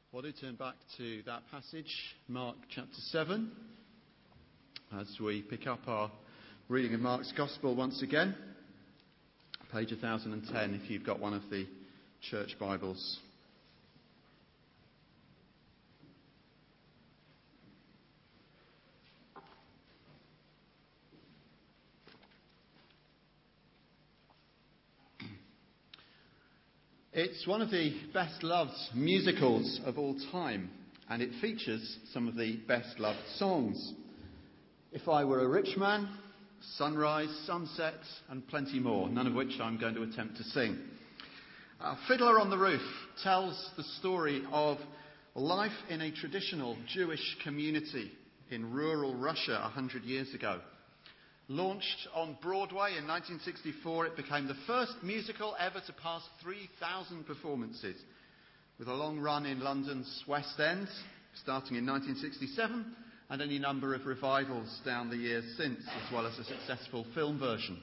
Well, do turn back to that passage, Mark chapter 7, as we pick up our reading of Mark's Gospel once again. Page 1010 if you've got one of the church Bibles. It's one of the best-loved musicals of all time, and it features some of the best-loved songs. If I Were a Rich Man, Sunrise, Sunset, and plenty more, none of which I'm going to attempt to sing. Fiddler on the Roof tells the story of life in a traditional Jewish community in rural Russia 100 years ago. Launched on Broadway in 1964, it became the first musical ever to pass 3,000 performances, with a long run in London's West End, starting in 1967, and any number of revivals down the years since, as well as a successful film version.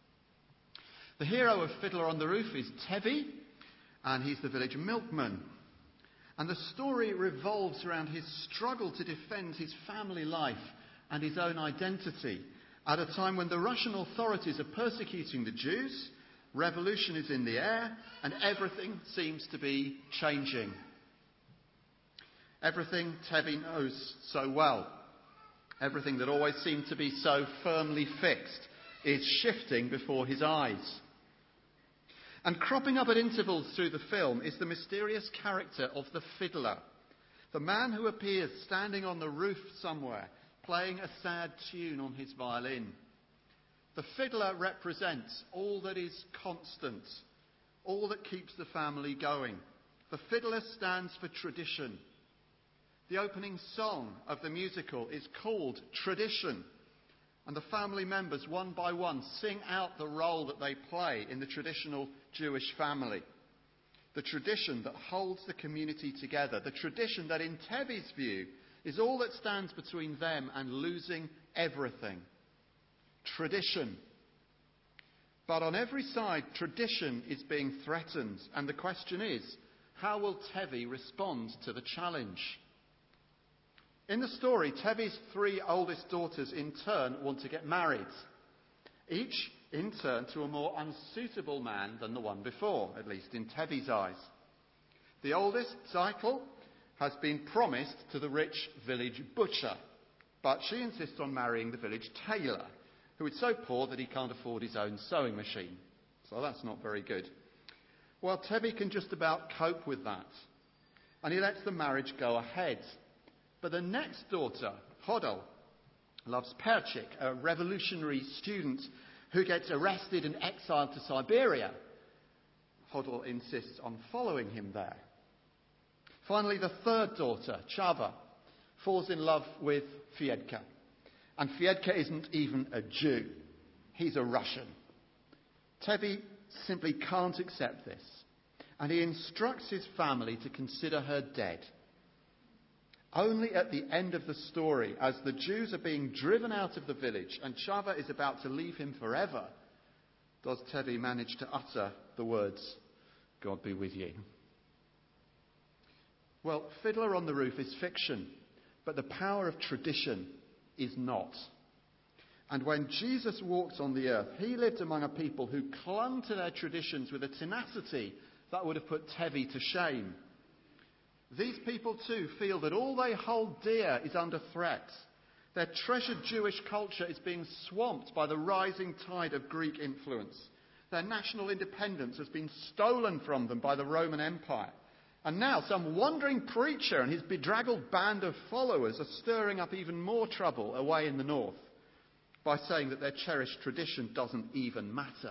The hero of Fiddler on the Roof is Tevye, and he's the village milkman. And the story revolves around his struggle to defend his family life and his own identity at a time when the Russian authorities are persecuting the Jews, revolution is in the air, and everything seems to be changing. Everything Tevye knows so well, everything that always seemed to be so firmly fixed, is shifting before his eyes. And cropping up at intervals through the film is the mysterious character of the fiddler, the man who appears standing on the roof somewhere, playing a sad tune on his violin. The fiddler represents all that is constant, all that keeps the family going. The fiddler stands for tradition. The opening song of the musical is called Tradition, and the family members, one by one, sing out the role that they play in the traditional Jewish family. The tradition that holds the community together, the tradition that, in Tevye's view, is all that stands between them and losing everything. Tradition. But on every side, tradition is being threatened. And the question is, how will Tevye respond to the challenge? In the story, Tevye's three oldest daughters in turn want to get married. Each in turn to a more unsuitable man than the one before, at least in Tevye's eyes. The oldest, Zykel, has been promised to the rich village butcher, but she insists on marrying the village tailor, who is so poor that he can't afford his own sewing machine. So that's not very good. Well, Tevye can just about cope with that, and he lets the marriage go ahead. But the next daughter, Hodel, loves Perchik, a revolutionary student who gets arrested and exiled to Siberia. Hodel insists on following him there. Finally, the third daughter, Chava, falls in love with Fyedka. And Fyedka isn't even a Jew. He's a Russian. Tevye simply can't accept this. And he instructs his family to consider her dead. Only at the end of the story, as the Jews are being driven out of the village and Chava is about to leave him forever, does Tevye manage to utter the words, "God be with you." Well, Fiddler on the Roof is fiction, but the power of tradition is not. And when Jesus walked on the earth, he lived among a people who clung to their traditions with a tenacity that would have put Tevye to shame. These people too feel that all they hold dear is under threat. Their treasured Jewish culture is being swamped by the rising tide of Greek influence. Their national independence has been stolen from them by the Roman Empire. And now some wandering preacher and his bedraggled band of followers are stirring up even more trouble away in the north by saying that their cherished tradition doesn't even matter.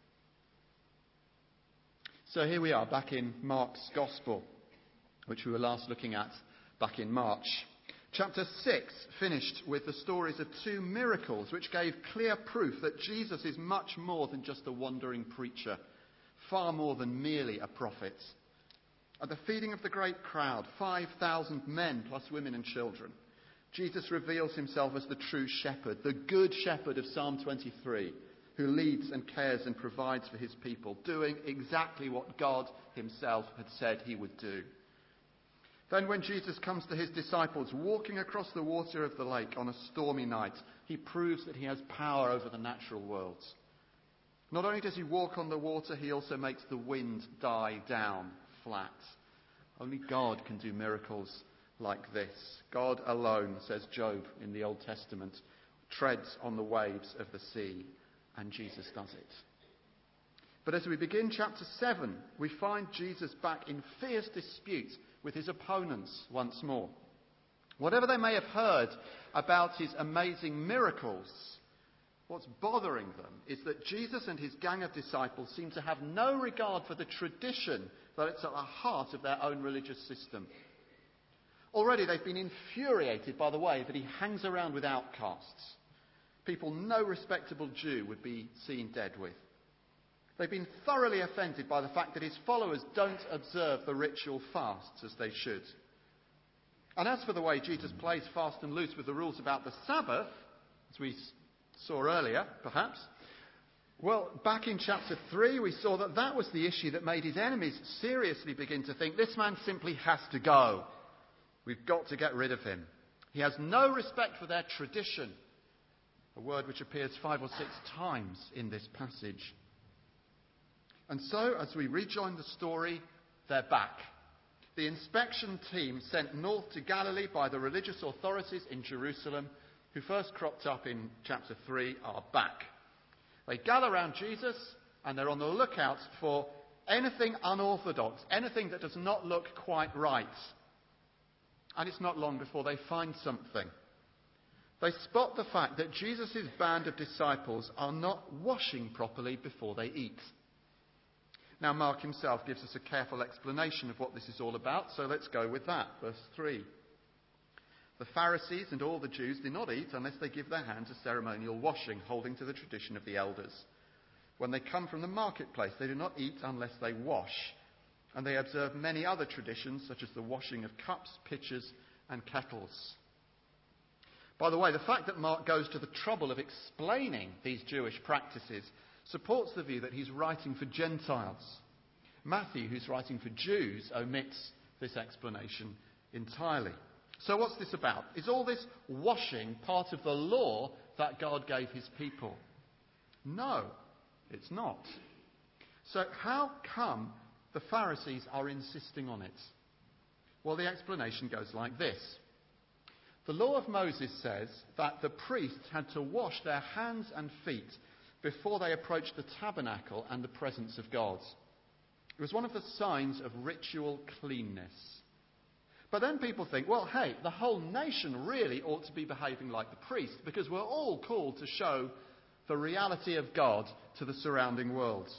So here we are back in Mark's Gospel, which we were last looking at back in March. Chapter 6 finished with the stories of two miracles which gave clear proof that Jesus is much more than just a wandering preacher, far more than merely a prophet. At the feeding of the great crowd, 5,000 men plus women and children, Jesus reveals himself as the true shepherd, the good shepherd of Psalm 23, who leads and cares and provides for his people, doing exactly what God himself had said he would do. Then when Jesus comes to his disciples walking across the water of the lake on a stormy night, he proves that he has power over the natural world. Not only does he walk on the water, he also makes the wind die down flat. Only God can do miracles like this. God alone, says Job in the Old Testament, treads on the waves of the sea, and Jesus does it. But as we begin chapter 7, we find Jesus back in fierce dispute with his opponents once more. Whatever they may have heard about his amazing miracles, what's bothering them is that Jesus and his gang of disciples seem to have no regard for the tradition that it's at the heart of their own religious system. Already they've been infuriated by the way that he hangs around with outcasts, people no respectable Jew would be seen dead with. They've been thoroughly offended by the fact that his followers don't observe the ritual fasts as they should. And as for the way Jesus plays fast and loose with the rules about the Sabbath, as we saw earlier, perhaps, well, back in chapter 3, we saw that that was the issue that made his enemies seriously begin to think, this man simply has to go. We've got to get rid of him. He has no respect for their tradition, a word which appears 5 or 6 times in this passage. And so, as we rejoin the story, they're back. The inspection team sent north to Galilee by the religious authorities in Jerusalem, who first cropped up in chapter 3, are back. They gather around Jesus, and they're on the lookout for anything unorthodox, anything that does not look quite right. And it's not long before they find something. They spot the fact that Jesus' band of disciples are not washing properly before they eat. Now, Mark himself gives us a careful explanation of what this is all about, so let's go with that. Verse 3. The Pharisees and all the Jews do not eat unless they give their hands a ceremonial washing, holding to the tradition of the elders. When they come from the marketplace, they do not eat unless they wash. And they observe many other traditions, such as the washing of cups, pitchers, and kettles. By the way, the fact that Mark goes to the trouble of explaining these Jewish practices supports the view that he's writing for Gentiles. Matthew, who's writing for Jews, omits this explanation entirely. So what's this about? Is all this washing part of the law that God gave his people? No, it's not. So how come the Pharisees are insisting on it? Well, the explanation goes like this. The law of Moses says that the priests had to wash their hands and feet before they approached the tabernacle and the presence of God. It was one of the signs of ritual cleanness. But then people think, well, hey, the whole nation really ought to be behaving like the priest, because we're all called to show the reality of God to the surrounding world.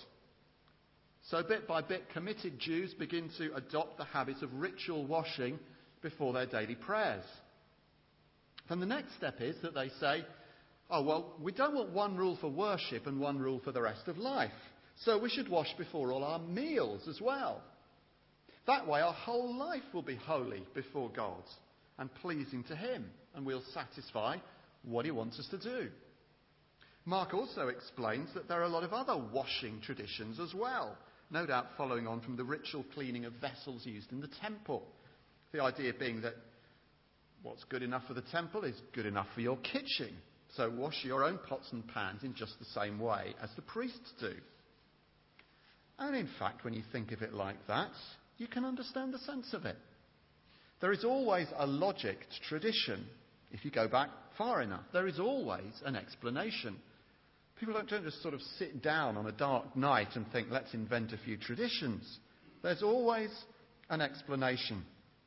So bit by bit, committed Jews begin to adopt the habit of ritual washing before their daily prayers. Then the next step is that they say, oh, well, we don't want one rule for worship and one rule for the rest of life. So we should wash before all our meals as well. That way our whole life will be holy before God and pleasing to him, and we'll satisfy what he wants us to do. Mark also explains that there are a lot of other washing traditions as well, no doubt following on from the ritual cleaning of vessels used in the temple. The idea being that what's good enough for the temple is good enough for your kitchen. So wash your own pots and pans in just the same way as the priests do. And in fact, when you think of it like that, you can understand the sense of it. There is always a logic to tradition. If you go back far enough, there is always an explanation. People don't just sort of sit down on a dark night and think, let's invent a few traditions. There's always an explanation.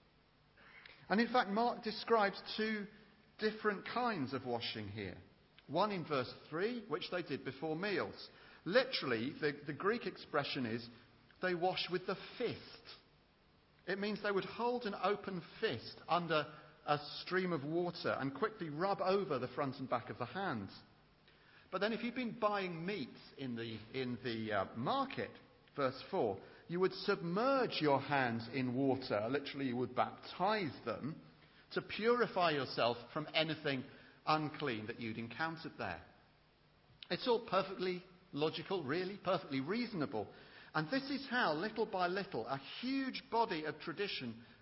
And in fact, Mark describes 2 different kinds of washing here. One in verse 3, which they did before meals. Literally, the Greek expression is, they wash with the fist. It means they would hold an open fist under a stream of water and quickly rub over the front and back of the hand. But then if you've been buying meats in the market, verse 4, you would submerge your hands in water. Literally, you would baptize them to purify yourself from anything unclean that you'd encountered there. It's all perfectly logical, really, perfectly reasonable. And this is how, little by little, a huge body of tradition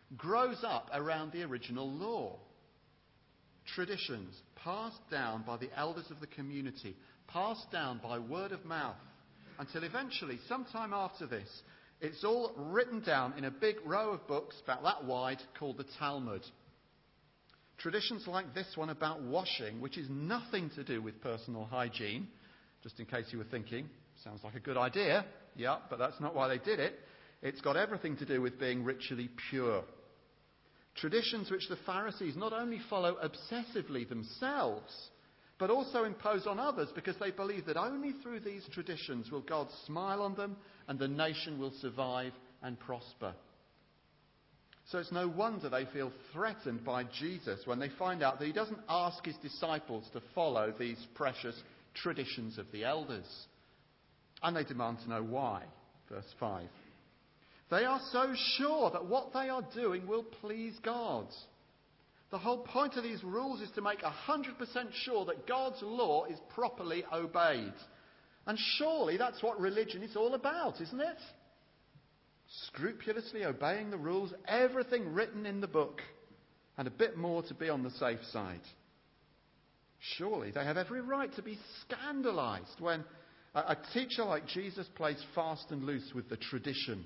grows up around the original law. Traditions passed down by the elders of the community, passed down by word of mouth, until eventually, sometime after this, it's all written down in a big row of books about that wide called the Talmud. Traditions like this one about washing, which is nothing to do with personal hygiene, just in case you were thinking, sounds like a good idea, yeah, but that's not why they did it. It's got everything to do with being ritually pure. Traditions which the Pharisees not only follow obsessively themselves, but also impose on others because they believe that only through these traditions will God smile on them and the nation will survive and prosper. So it's no wonder they feel threatened by Jesus when they find out that he doesn't ask his disciples to follow these precious traditions of the elders. And they demand to know why. Verse 5. They are so sure that what they are doing will please God. The whole point of these rules is to make 100% sure that God's law is properly obeyed. And surely that's what religion is all about, isn't it? Scrupulously obeying the rules, everything written in the book, and a bit more to be on the safe side. Surely they have every right to be scandalised when a teacher like Jesus plays fast and loose with the tradition.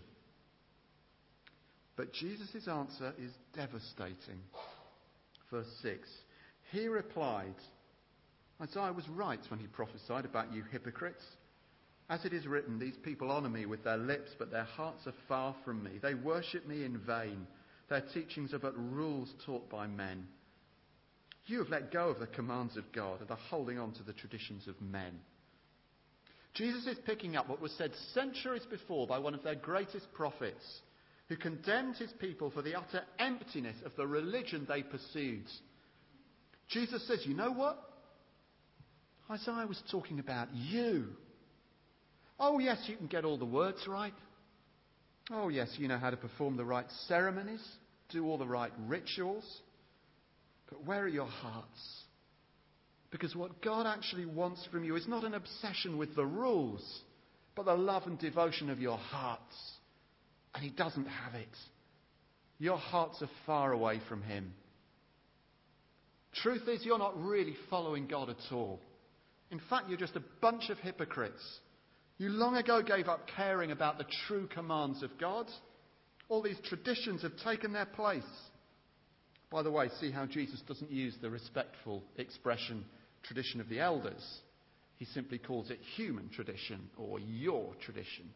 But Jesus' answer is devastating. Verse 6. He replied, Isaiah was right when he prophesied about you hypocrites. As it is written, these people honour me with their lips, but their hearts are far from me. They worship me in vain. Their teachings are but rules taught by men. You have let go of the commands of God and are holding on to the traditions of men. Jesus is picking up what was said centuries before by one of their greatest prophets, who condemned his people for the utter emptiness of the religion they pursued. Jesus says, you know what? Isaiah was talking about you. Oh yes, you can get all the words right. Oh yes, you know how to perform the right ceremonies, do all the right rituals. But where are your hearts? Because what God actually wants from you is not an obsession with the rules, but the love and devotion of your hearts. And he doesn't have it. Your hearts are far away from him. Truth is, you're not really following God at all. In fact, you're just a bunch of hypocrites. You long ago gave up caring about the true commands of God. All these traditions have taken their place. By the way, see how Jesus doesn't use the respectful expression tradition of the elders. He simply calls it human tradition or your tradition.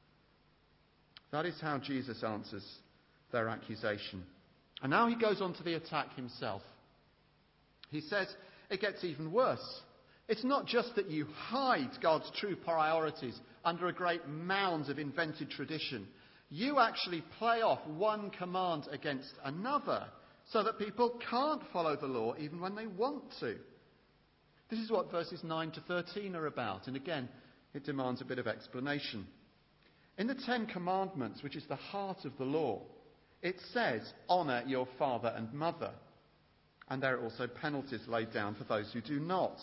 That is how Jesus answers their accusation. And now he goes on to the attack himself. He says, it gets even worse. It's not just that you hide God's true priorities under a great mound of invented tradition. You actually play off one command against another so that people can't follow the law even when they want to. This is what verses 9 to 13 are about. And again, it demands a bit of explanation. In the Ten Commandments, which is the heart of the law, it says, honour your father and mother. And there are also penalties laid down for those who do not.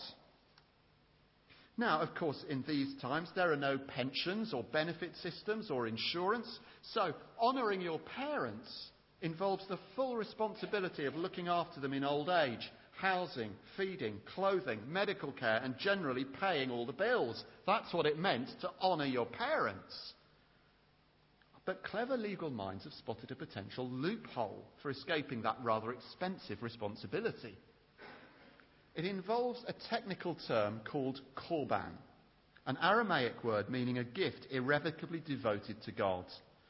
Now, of course, in these times, there are no pensions or benefit systems or insurance. So, honouring your parents involves the full responsibility of looking after them in old age, housing, feeding, clothing, medical care, and generally paying all the bills. That's what it meant to honour your parents. But clever legal minds have spotted a potential loophole for escaping that rather expensive responsibility. It involves a technical term called korban, an Aramaic word meaning a gift irrevocably devoted to God.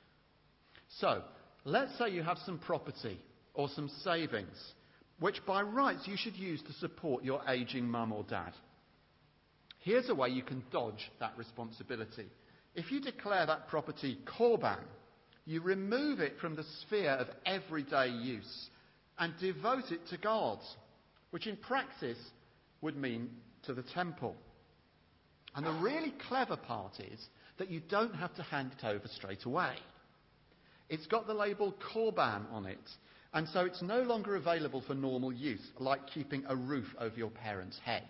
So, let's say you have some property or some savings, which by rights you should use to support your ageing mum or dad. Here's a way you can dodge that responsibility. If you declare that property korban, you remove it from the sphere of everyday use and devote it to God, which in practice would mean to the temple. And the really clever part is that you don't have to hand it over straight away. It's got the label korban on it, and so it's no longer available for normal use, like keeping a roof over your parents' head.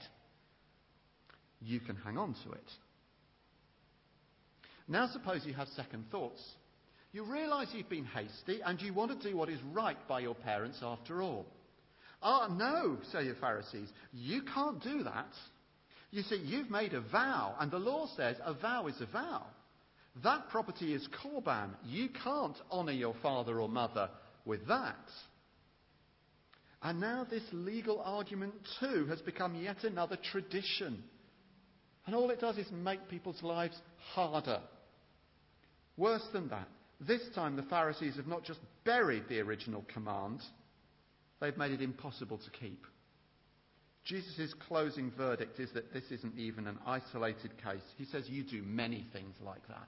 You can hang on to it. Now suppose you have second thoughts. You realise you've been hasty and you want to do what is right by your parents after all. Ah, no, say the Pharisees, you can't do that. You see, you've made a vow, and the law says a vow is a vow. That property is korban. You can't honour your father or mother with that. And now this legal argument too has become yet another tradition. And all it does is make people's lives harder. Worse than that, this time the Pharisees have not just buried the original command, they've made it impossible to keep. Jesus' closing verdict is that this isn't even an isolated case. He says you do many things like that.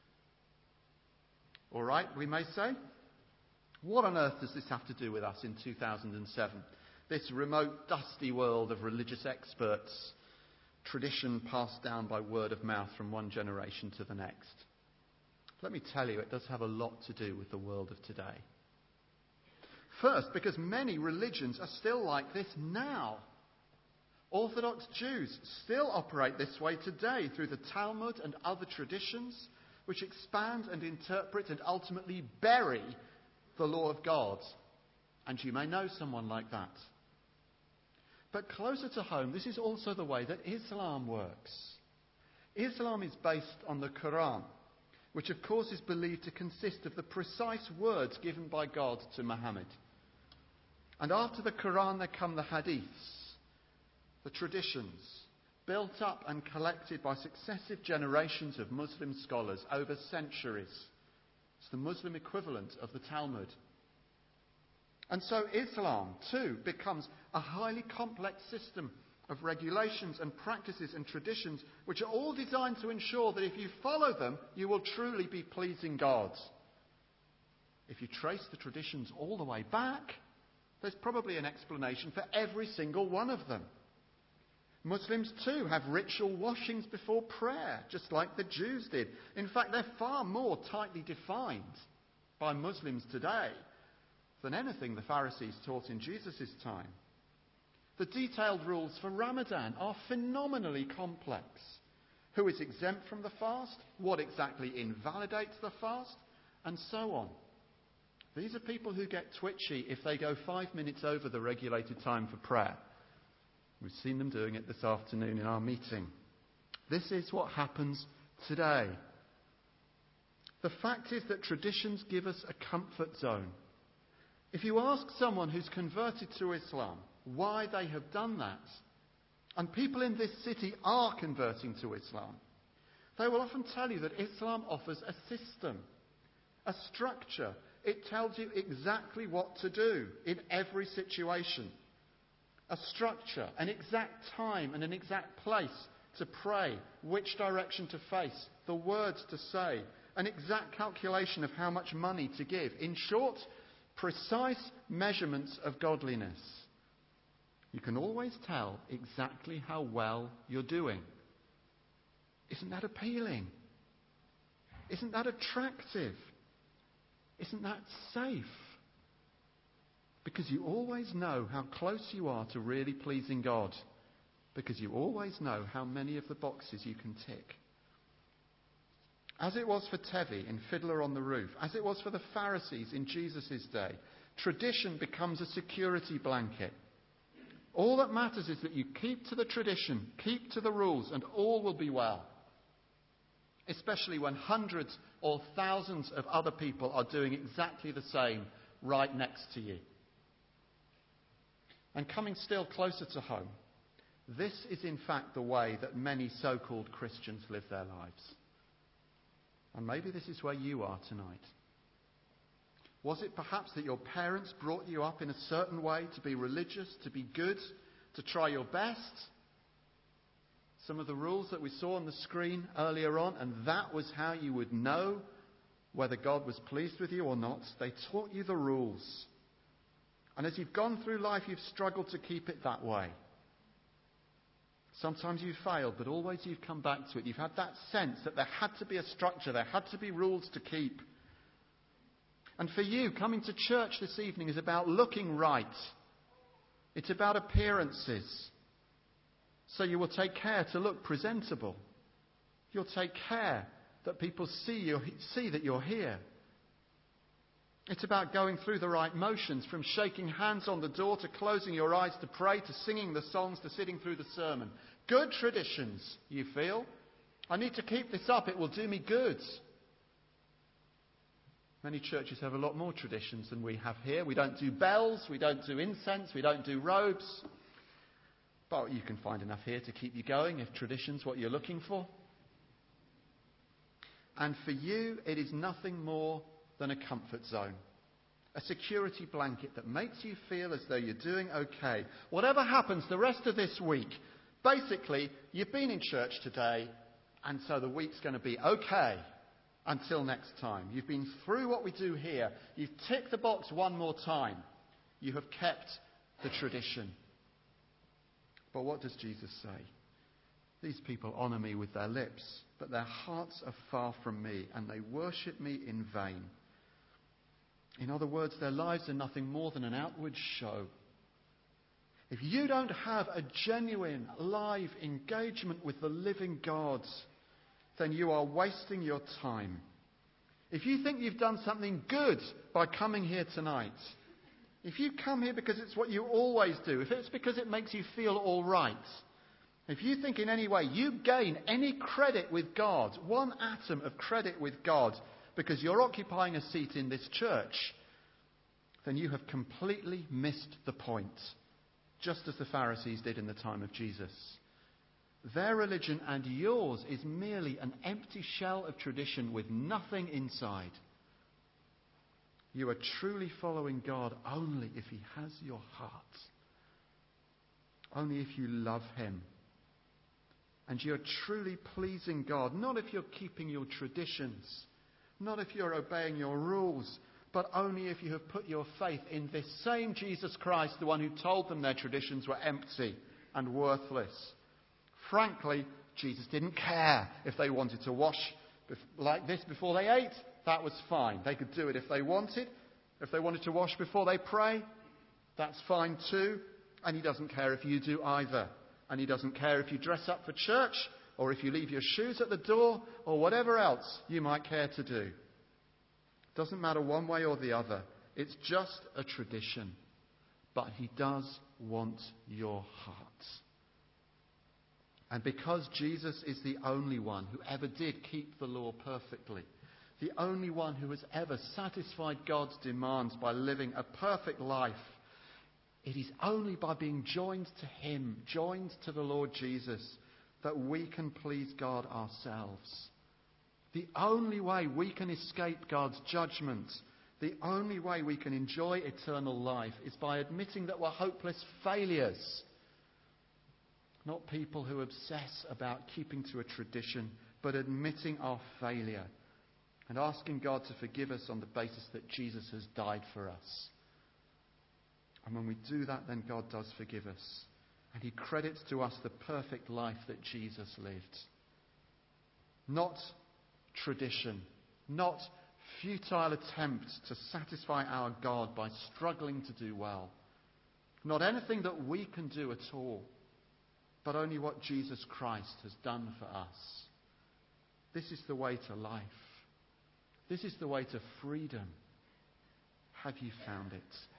All right, we may say. What on earth does this have to do with us in 2007? This remote, dusty world of religious experts, tradition passed down by word of mouth from one generation to the next. Let me tell you, it does have a lot to do with the world of today. First, because many religions are still like this now. Orthodox Jews still operate this way today through the Talmud and other traditions which expand and interpret and ultimately bury the law of God. And you may know someone like that. But closer to home, this is also the way that Islam works. Islam is based on the Quran, which of course is believed to consist of the precise words given by God to Muhammad. And after the Quran there come the hadiths, the traditions, built up and collected by successive generations of Muslim scholars over centuries. It's the Muslim equivalent of the Talmud. And so Islam, too, becomes a highly complex system of regulations and practices and traditions which are all designed to ensure that if you follow them, you will truly be pleasing God. If you trace the traditions all the way back, there's probably an explanation for every single one of them. Muslims too have ritual washings before prayer, just like the Jews did. In fact, they're far more tightly defined by Muslims today than anything the Pharisees taught in Jesus' time. The detailed rules for Ramadan are phenomenally complex. Who is exempt from the fast? What exactly invalidates the fast? And so on. These are people who get twitchy if they go 5 minutes over the regulated time for prayer. We've seen them doing it this afternoon in our meeting. This is what happens today. The fact is that traditions give us a comfort zone. If you ask someone who's converted to Islam why they have done that, and people in this city are converting to Islam, they will often tell you that Islam offers a system, a structure. It tells you exactly what to do in every situation. A structure, an exact time and an exact place to pray, which direction to face, the words to say, an exact calculation of how much money to give. In short, precise measurements of godliness. You can always tell exactly how well you're doing. Isn't that appealing? Isn't that attractive? Isn't that safe? Because you always know how close you are to really pleasing God. Because you always know how many of the boxes you can tick. As it was for Tevi in Fiddler on the Roof, as it was for the Pharisees in Jesus' day, tradition becomes a security blanket. All that matters is that you keep to the tradition, keep to the rules, and all will be well. Especially when hundreds or thousands of other people are doing exactly the same right next to you. And coming still closer to home, this is in fact the way that many so-called Christians live their lives. And maybe this is where you are tonight. Was it perhaps that your parents brought you up in a certain way to be religious, to be good, to try your best? Some of the rules that we saw on the screen earlier on, and that was how you would know whether God was pleased with you or not. They taught you the rules. And as you've gone through life, you've struggled to keep it that way. Sometimes you've failed, but always you've come back to it. You've had that sense that there had to be a structure, there had to be rules to keep. And for you, coming to church this evening is about looking right. It's about appearances. So you will take care to look presentable. You'll take care that people see that you're here. It's about going through the right motions, from shaking hands on the door to closing your eyes to pray, to singing the songs, to sitting through the sermon. Good traditions, you feel. I need to keep this up. It will do me good. Many churches have a lot more traditions than we have here. We don't do bells, we don't do incense, we don't do robes. But you can find enough here to keep you going if tradition's what you're looking for. And for you, it is nothing more than a comfort zone. A security blanket that makes you feel as though you're doing okay. Whatever happens the rest of this week, basically, you've been in church today, and so the week's going to be okay until next time. You've been through what we do here. You've ticked the box one more time. You have kept the tradition. But what does Jesus say? These people honour me with their lips, but their hearts are far from me, and they worship me in vain. In other words, their lives are nothing more than an outward show. If you don't have a genuine, live engagement with the living God, then you are wasting your time. If you think you've done something good by coming here tonight, if you come here because it's what you always do, if it's because it makes you feel all right, if you think in any way you gain any credit with God, one atom of credit with God, because you're occupying a seat in this church, then you have completely missed the point, just as the Pharisees did in the time of Jesus. Their religion and yours is merely an empty shell of tradition with nothing inside. You are truly following God only if He has your heart. Only if you love Him. And you're truly pleasing God, not if you're keeping your traditions, not if you're obeying your rules, but only if you have put your faith in this same Jesus Christ, the one who told them their traditions were empty and worthless. Frankly, Jesus didn't care if they wanted to wash like this before they ate. That was fine. They could do it if they wanted. If they wanted to wash before they pray, that's fine too. And He doesn't care if you do either. And He doesn't care if you dress up for church, or if you leave your shoes at the door, or whatever else you might care to do. Doesn't matter one way or the other. It's just a tradition. But He does want your heart. And because Jesus is the only one who ever did keep the law perfectly, the only one who has ever satisfied God's demands by living a perfect life, it is only by being joined to Him, joined to the Lord Jesus, that we can please God ourselves. The only way we can escape God's judgment, the only way we can enjoy eternal life, is by admitting that we're hopeless failures. Not people who obsess about keeping to a tradition, but admitting our failure and asking God to forgive us on the basis that Jesus has died for us. And when we do that, then God does forgive us. And He credits to us the perfect life that Jesus lived. Not tradition, not futile attempts to satisfy our God by struggling to do well. Not anything that we can do at all, but only what Jesus Christ has done for us. This is the way to life. This is the way to freedom. Have you found it?